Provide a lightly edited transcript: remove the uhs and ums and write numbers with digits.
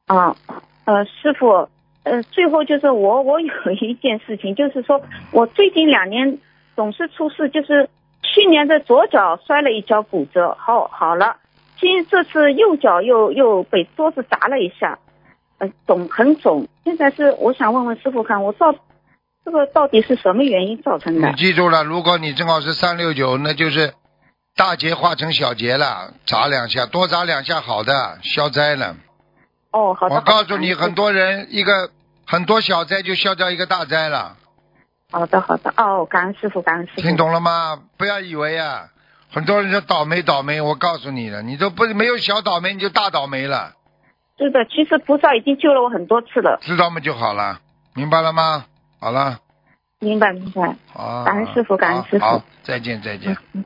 啊，师傅，最后就是我有一件事情，就是说我最近2年总是出事，就是去年的左脚摔了一跤骨折，好了，这次右脚又被桌子砸了一下，很肿。现在是我想问问师傅看，这个到底是什么原因造成的？ 你记住了，如果你正好是369，那就是大结化成小结了，砸2下，多砸2下好的，消灾了。 哦，好的。 我告诉你，很多人很多小灾就消掉一个大灾了。 好的。哦，感恩师傅，感恩师傅。 听懂了吗？不要以为啊，很多人说倒霉，我告诉你了，你都没有小倒霉，你就大倒霉了。 是的，其实菩萨已经救了我很多次了。 知道吗就好了，明白了吗？好了。 明白。 好， 感恩师傅，感恩师傅。 好，再见。